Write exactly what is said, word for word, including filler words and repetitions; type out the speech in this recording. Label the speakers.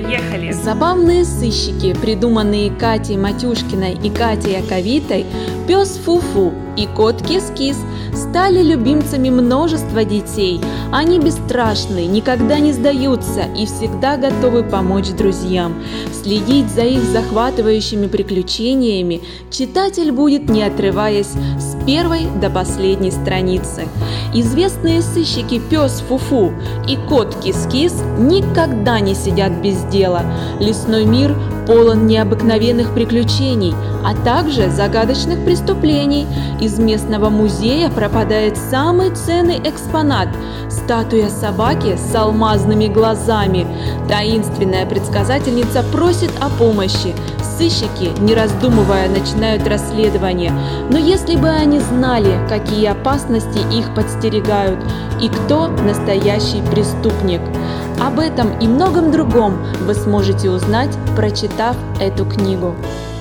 Speaker 1: Поехали!
Speaker 2: Забавные сыщики, придуманные Катей Матюшкиной и Катей Аковитой, пес Фу-Фу и кот Кис-Кис, стали любимцами множества детей. Они бесстрашны, никогда не сдаются и всегда готовы помочь друзьям. Следить за их захватывающими приключениями читатель будет, не отрываясь, с первой до последней страницы. Известные сыщики пес Фу-Фу и кот Кис-Кис никогда не сидят без дела. Лесной мир полон необыкновенных приключений, а также загадочных преступлений. Из местного музея пропадает самый ценный экспонат – статуя собаки с алмазными глазами. Таинственная предсказательница просит о помощи. Сыщики, не раздумывая, начинают расследование. Но если бы они знали, какие опасности их подстерегают и кто настоящий преступник. Об этом и многом другом вы сможете узнать, прочитав эту книгу.